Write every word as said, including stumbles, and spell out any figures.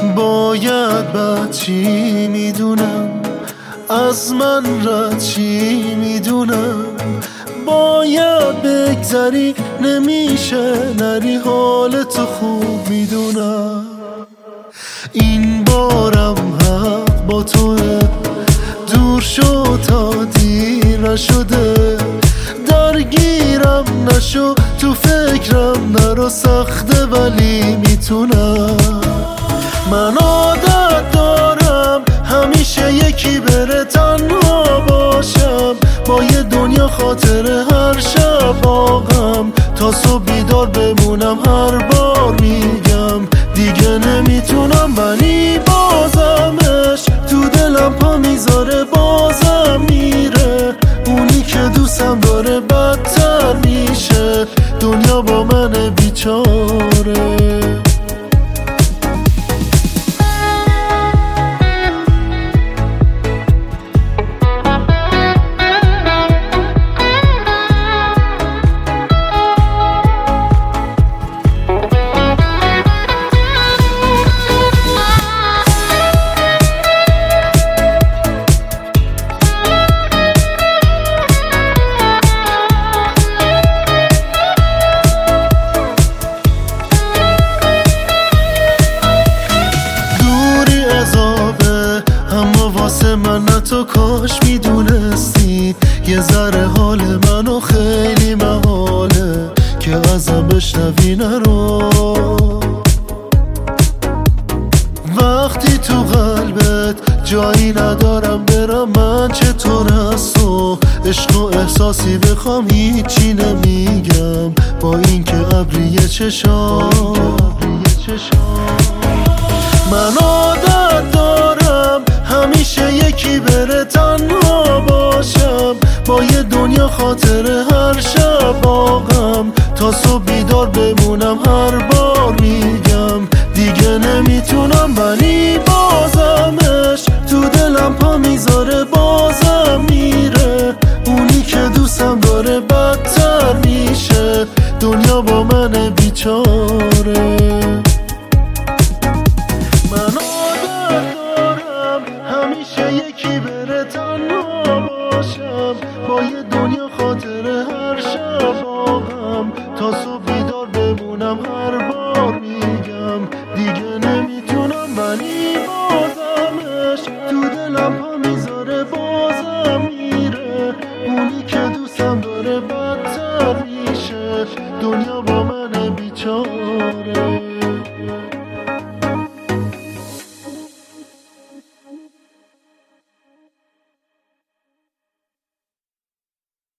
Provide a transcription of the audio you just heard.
باید بعد چی میدونم، از من رد چی میدونم. باید بگذری نمیشه نری، حالت خوب میدونم. این بارم حق با توه، دور شد تا دیر نشده. درگیرم نشو تو فکرم نرو، سخته ولی میتونم. من عادت دارم همیشه یکی بره تنها باشم، با یه دنیا خاطره هر شب باغم. تا صبح بیدار بمونم هر بار میگم دیگه نمیتونم، ولی بازمش تو دلم پا میذاره، بازم میره. اونی که دوستم داره بدتر میشه، دنیا با من بیچاره. واسه من نه تو کاش میدونستی، یه ذره حال منو خیلی محاله که ازم بشنوی نرو. وقتی تو قلبت جایی ندارم برم من، چطور از تو عشق و احساسی بخوام هیچی نمیگم، با این که ابریه چشام. من عادت دارم همیشه یکی بره تنها باشم، با یه دنیا خاطره هر شب باغم. تا صبح بیدار بمونم هر بار میگم دیگه نمیتونم، ولی بازمش تو دلم پا میذاره، بازم میره. اونی که دوستم داره بدتر میشه، دنیا با من بیچاره. من همیشه یکی بره تنها باشم، با یه دنیا خاطره هر شب باغم. تا صبح بیدار بمونم هر بار میگم دیگه نمیتونم، ولی بازمش تو دلم پا میذاره، بازم میره. اونی که دوستم داره بدتر میشه، دنیا با من بیچاره.